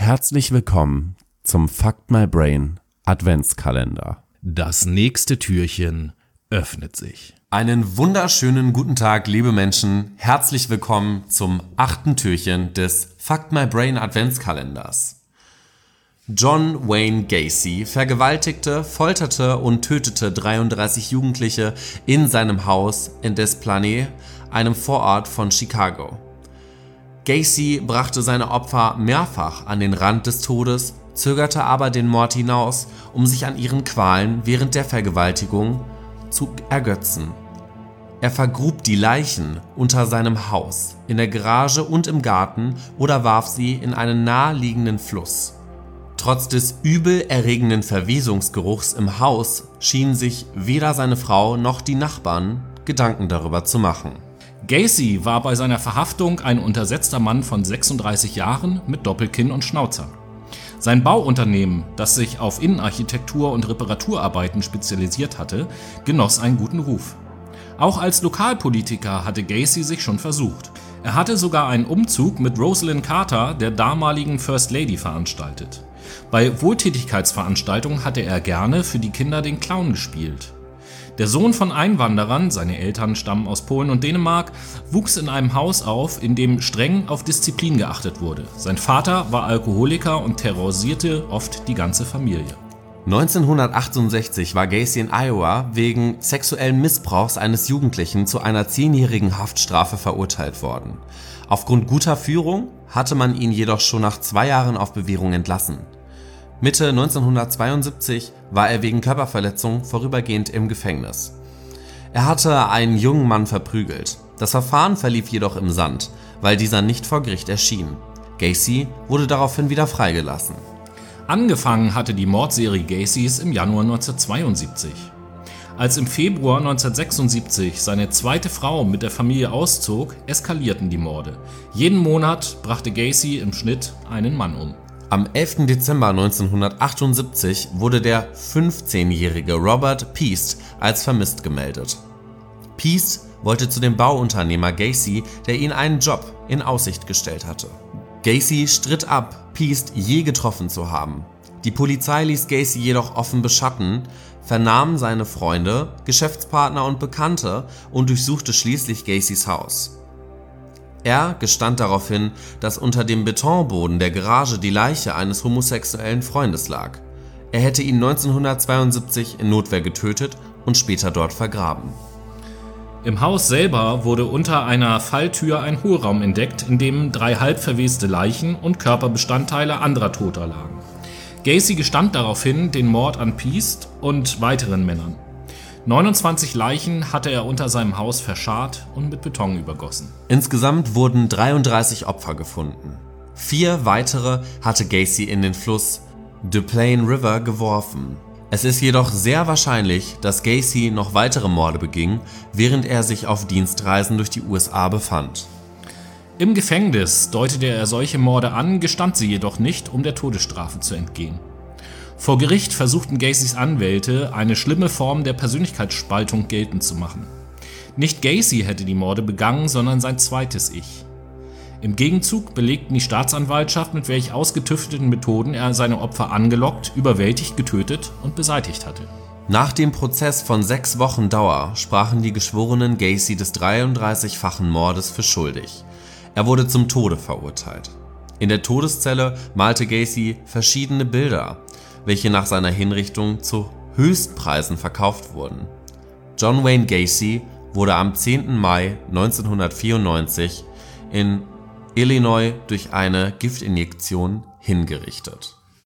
Herzlich willkommen zum Fuck My Brain Adventskalender. Das nächste Türchen öffnet sich. Einen wunderschönen guten Tag, liebe Menschen. Herzlich willkommen zum 8. Türchen des Fuck My Brain Adventskalenders. John Wayne Gacy vergewaltigte, folterte und tötete 33 Jugendliche in seinem Haus in Des Plaines, einem Vorort von Chicago. Gacy brachte seine Opfer mehrfach an den Rand des Todes, zögerte aber den Mord hinaus, um sich an ihren Qualen während der Vergewaltigung zu ergötzen. Er vergrub die Leichen unter seinem Haus, in der Garage und im Garten oder warf sie in einen naheliegenden Fluss. Trotz des übelerregenden Verwesungsgeruchs im Haus schienen sich weder seine Frau noch die Nachbarn Gedanken darüber zu machen. Gacy war bei seiner Verhaftung ein untersetzter Mann von 36 Jahren mit Doppelkinn und Schnauzer. Sein Bauunternehmen, das sich auf Innenarchitektur und Reparaturarbeiten spezialisiert hatte, genoss einen guten Ruf. Auch als Lokalpolitiker hatte Gacy sich schon versucht. Er hatte sogar einen Umzug mit Rosalynn Carter, der damaligen First Lady, veranstaltet. Bei Wohltätigkeitsveranstaltungen hatte er gerne für die Kinder den Clown gespielt. Der Sohn von Einwanderern, seine Eltern stammen aus Polen und Dänemark, wuchs in einem Haus auf, in dem streng auf Disziplin geachtet wurde. Sein Vater war Alkoholiker und terrorisierte oft die ganze Familie. 1968 war Gacy in Iowa wegen sexuellen Missbrauchs eines Jugendlichen zu einer 10-jährigen Haftstrafe verurteilt worden. Aufgrund guter Führung hatte man ihn jedoch schon nach 2 Jahren auf Bewährung entlassen. Mitte 1972 war er wegen Körperverletzung vorübergehend im Gefängnis. Er hatte einen jungen Mann verprügelt. Das Verfahren verlief jedoch im Sand, weil dieser nicht vor Gericht erschien. Gacy wurde daraufhin wieder freigelassen. Angefangen hatte die Mordserie Gacys im Januar 1972. Als im Februar 1976 seine zweite Frau mit der Familie auszog, eskalierten die Morde. Jeden Monat brachte Gacy im Schnitt einen Mann um. Am 11. Dezember 1978 wurde der 15-jährige Robert Piest als vermisst gemeldet. Piest wollte zu dem Bauunternehmer Gacy, der ihm einen Job in Aussicht gestellt hatte. Gacy stritt ab, Piest je getroffen zu haben. Die Polizei ließ Gacy jedoch offen beschatten, vernahm seine Freunde, Geschäftspartner und Bekannte und durchsuchte schließlich Gacys Haus. Er gestand daraufhin, dass unter dem Betonboden der Garage die Leiche eines homosexuellen Freundes lag. Er hätte ihn 1972 in Notwehr getötet und später dort vergraben. Im Haus selber wurde unter einer Falltür ein Hohlraum entdeckt, in dem 3 halb verweste Leichen und Körperbestandteile anderer Toter lagen. Gacy gestand daraufhin den Mord an Piest und weiteren Männern. 29 Leichen hatte er unter seinem Haus verscharrt und mit Beton übergossen. Insgesamt wurden 33 Opfer gefunden. 4 weitere hatte Gacy in den Fluss Des Plaines River geworfen. Es ist jedoch sehr wahrscheinlich, dass Gacy noch weitere Morde beging, während er sich auf Dienstreisen durch die USA befand. Im Gefängnis deutete er solche Morde an, gestand sie jedoch nicht, um der Todesstrafe zu entgehen. Vor Gericht versuchten Gacys Anwälte, eine schlimme Form der Persönlichkeitsspaltung geltend zu machen. Nicht Gacy hätte die Morde begangen, sondern sein zweites Ich. Im Gegenzug belegten die Staatsanwaltschaft, mit welch ausgetüfteten Methoden er seine Opfer angelockt, überwältigt, getötet und beseitigt hatte. Nach dem Prozess von 6 Wochen Dauer sprachen die Geschworenen Gacy des 33-fachen Mordes für schuldig. Er wurde zum Tode verurteilt. In der Todeszelle malte Gacy verschiedene Bilder, welche nach seiner Hinrichtung zu Höchstpreisen verkauft wurden. John Wayne Gacy wurde am 10. Mai 1994 in Illinois durch eine Giftinjektion hingerichtet.